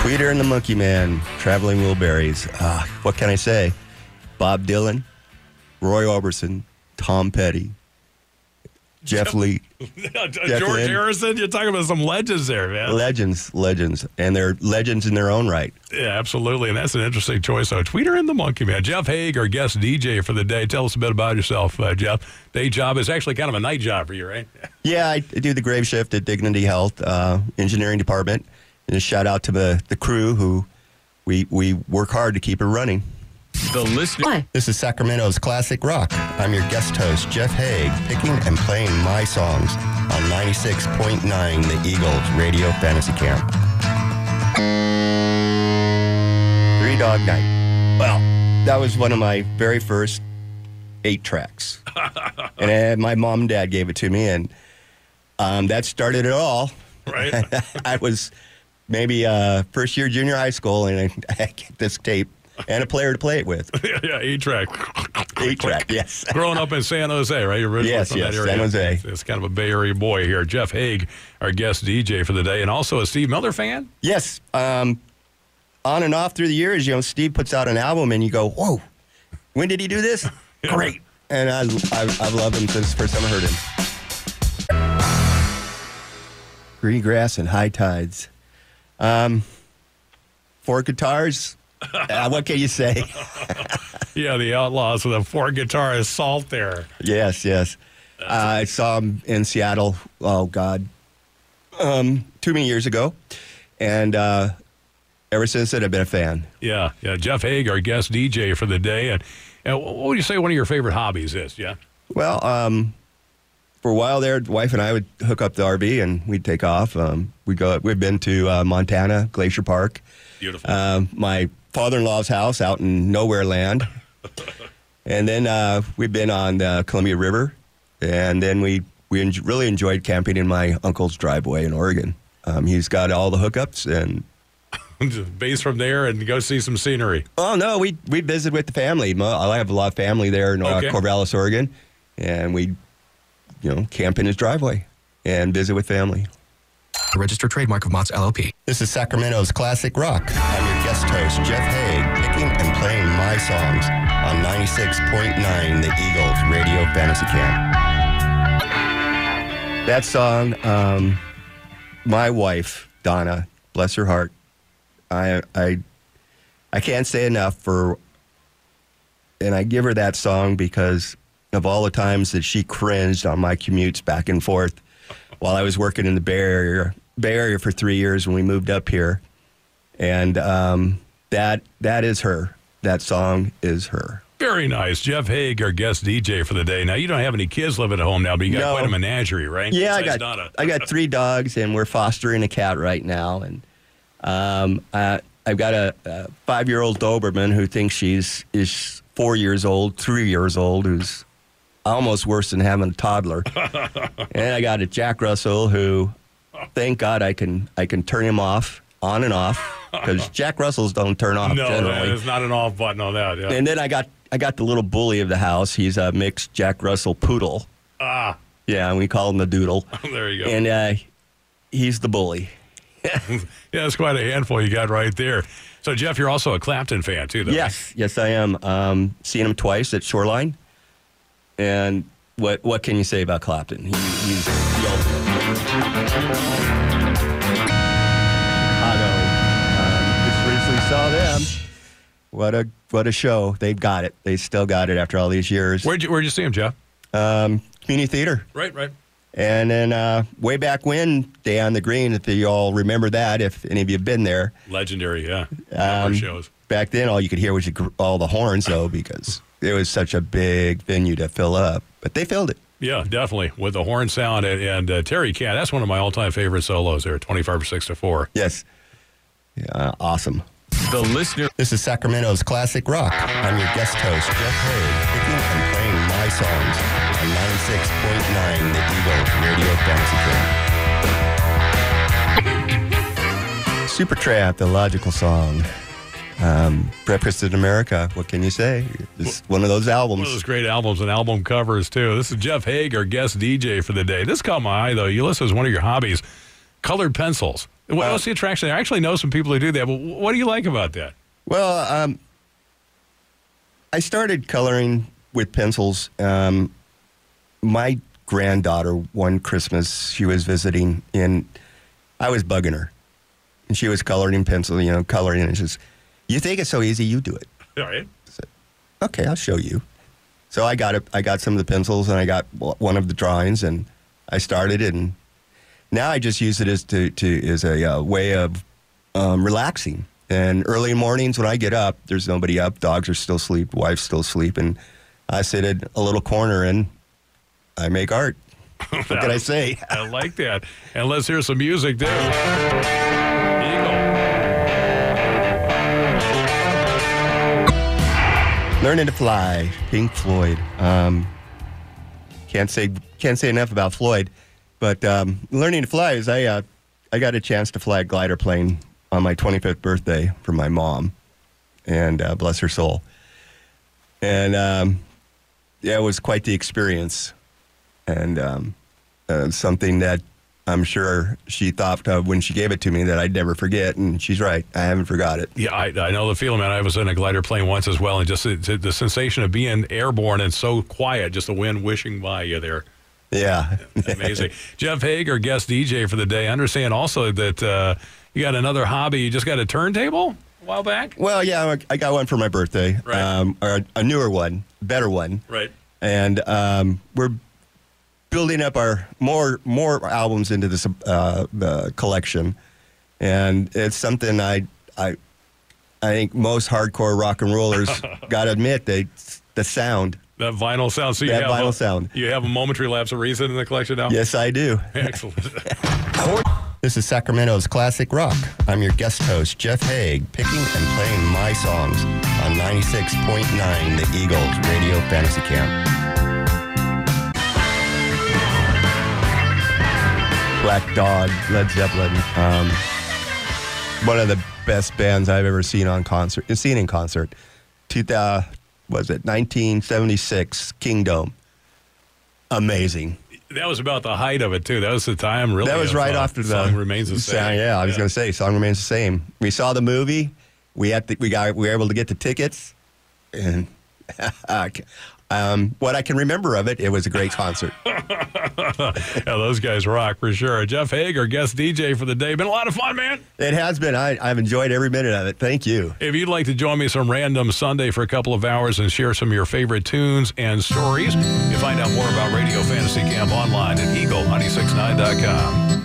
Tweeter and the Monkey Man, Traveling Wilburys. What can I say? Bob Dylan, Roy Orbison, Tom Petty, Jeff Lee. George Harrison, you're talking about some legends there, man. Legends. And they're legends in their own right. Yeah, absolutely. And that's an interesting choice. So, Tweeter and the Monkey Man. Jeff Haig, our guest DJ for the day. Tell us a bit about yourself, Jeff. Day job is actually kind of a night job for you, right? Yeah, I do the grave shift at Dignity Health, engineering department. And a shout out to the crew who we work hard to keep it running. The listener. This is Sacramento's Classic Rock. I'm your guest host, Jeff Haig, picking and playing my songs on 96.9 The Eagles Radio Fantasy Camp. 3 Dog Night. Well, that was one of my very first 8 tracks. And my mom and dad gave it to me, and that started it all. Right. I was maybe first year junior high school, and I get this tape. And a player to play it with. Yeah, 8-track. 8-track, yes. Growing up in San Jose, right? You're originally from that area. San Jose. It's kind of a Bay Area boy here. Jeff Haig, our guest DJ for the day, and also a Steve Miller fan? Yes. On and off through the years, Steve puts out an album, and you go, whoa, when did he do this? Yeah. Great. And I've loved him since the first time I heard him. Green Grass and High Tides. 4 guitars. What can you say? Yeah, the Outlaws with a 4-guitar assault there. Yes. I saw him in Seattle, oh, God, too many years ago. And ever since then, I've been a fan. Yeah. Jeff Haig, our guest DJ for the day. And what would you say one of your favorite hobbies is, Jeff? Well, for a while there, the wife and I would hook up the RV and we'd take off. We've been to Montana, Glacier Park. Beautiful. My father-in-law's house out in nowhere land. And then we've been on the Columbia River. And then we really enjoyed camping in my uncle's driveway in Oregon. He's got all the hookups and base from there and go see some scenery. Oh, no, we visit with the family. I have a lot of family there in Corvallis, Oregon. And we, camp in his driveway and visit with family. A registered trademark of Mott's LLP. This is Sacramento's Classic Rock. I'm your guest host, Jeff Haig, picking and playing my songs on 96.9 The Eagles Radio Fantasy Camp. That song, my wife, Donna, bless her heart, I can't say enough and I give her that song because of all the times that she cringed on my commutes back and forth while I was working in the Bay Area for 3 years when we moved up here. And that is her. That song is her. Very nice. Jeff Haig, our guest DJ for the day. Now, you don't have any kids living at home now, but you got quite a menagerie, right? Yeah, I got 3 dogs, and we're fostering a cat right now. And I've got a 5-year-old Doberman who thinks she's 4 years old, 3 years old, who's almost worse than having a toddler. And I got a Jack Russell who, thank God, I can turn him off, on and off, because Jack Russells don't turn off generally. No, there's not an off button on that. Yeah. And then I got the little bully of the house. He's a mixed Jack Russell poodle. Yeah, and we call him the Doodle. There you go. And he's the bully. Yeah, it's quite a handful you got right there. So, Jeff, you're also a Clapton fan, too, though. Yes, I am. Seen him twice at Shoreline. And what can you say about Clapton? He's the ultimate. Chicago. Just recently saw them. What a show. They've got it. They still got it after all these years. Where'd you see him, Jeff? Community Theater. Right. And then way back when, Day on the Green, if you all remember that, if any of you have been there. Legendary, yeah. Shows. Back then, all you could hear was all the horns, though, because it was such a big venue to fill up. But they filled it. Yeah, definitely, with the horn sound. And Terry Cat, that's one of my all-time favorite solos there, 25 or 6 to 4. Yes. Yeah, awesome. The listener. This is Sacramento's Classic Rock. I'm your guest host, Jeff Haig, picking and playing my songs on 96.9 The Eagles Radio Fantasy Camp. Supertramp, the logical song. Breakfast in America, what can you say? It's one of those albums. One of those great albums and album covers, too. This is Jeff Haig, our guest DJ for the day. This caught my eye, though. You list as one of your hobbies colored pencils. What's the attraction there? I actually know some people who do that, but what do you like about that? Well, I started coloring with pencils. My granddaughter, one Christmas, she was visiting, and I was bugging her. And she was coloring in pencil, coloring, and she says, "You think it's so easy, you do it." All right. I said, "Okay, I'll show you." So I got some of the pencils, and I got one of the drawings, and I started it, and now I just use it as a way of relaxing. And early mornings when I get up, there's nobody up, dogs are still asleep, wife's still asleep, and I sit in a little corner and I make art. What can I say? I like that. And let's hear some music there. Eagle. Learning to Fly, Pink Floyd. Can't say enough about Floyd, but Learning to Fly is I got a chance to fly a glider plane on my 25th birthday for my mom, and bless her soul. And it was quite the experience, and something that I'm sure she thought of when she gave it to me that I'd never forget, and she's right. I haven't forgot it. Yeah, I know the feeling, man. I was in a glider plane once as well, and just the sensation of being airborne and so quiet, just the wind whooshing by you there. Yeah. Amazing. Jeff Haig, our guest DJ for the day. I understand also that you got another hobby. You just got a turntable a while back? Well, yeah, I got one for my birthday. Right. Or a newer one, better one. Right. And we're building up our more albums into this the collection, and it's something I think most hardcore rock and rollers got to admit the sound. That vinyl sound. So you That have vinyl sound. You have a momentary lapse of reason in the collection now? Yes, I do. Excellent. This is Sacramento's Classic Rock. I'm your guest host, Jeff Haig, picking and playing my songs on 96.9 The Eagles Radio Fantasy Camp. Black Dog, Led Zeppelin, one of the best bands I've ever seen in concert. 1976, Kingdom. Amazing. That was about the height of it, too. That was the time, really. That was right after the Song Remains the Same. Yeah, I was going to say, Song Remains the Same. We saw the movie. We were able to get the tickets, and what I can remember of it, it was a great concert. Yeah, those guys rock for sure. Jeff Haig, our guest DJ for the day. Been a lot of fun, man. It has been. I've enjoyed every minute of it. Thank you. If you'd like to join me some random Sunday for a couple of hours and share some of your favorite tunes and stories, you find out more about Radio Fantasy Camp online at eagle969.com.